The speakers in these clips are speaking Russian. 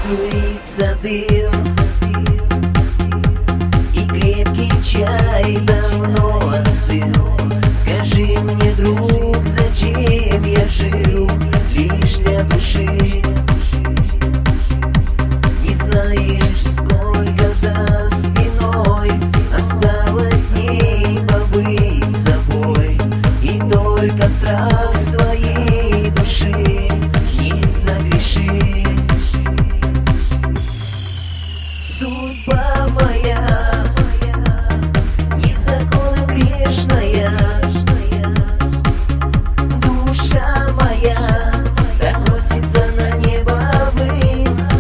струится дым, и крепкий чай давно остыл. Скажи мне, друг, зачем я жил лишь для души? Не знаешь, сколько за спиной осталось дней побыть собой, и только страх своей души не согреши. Судьба моя незаконно грешная, душа моя так носится на небо ввысь.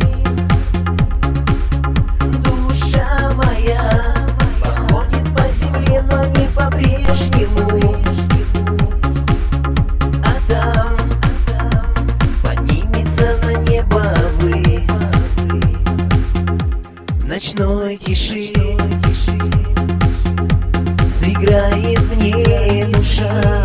Душа моя походит по земле, но не по-прежнему, а там поднимется на небо ввысь. Ночной тиши сыграет в ней душа.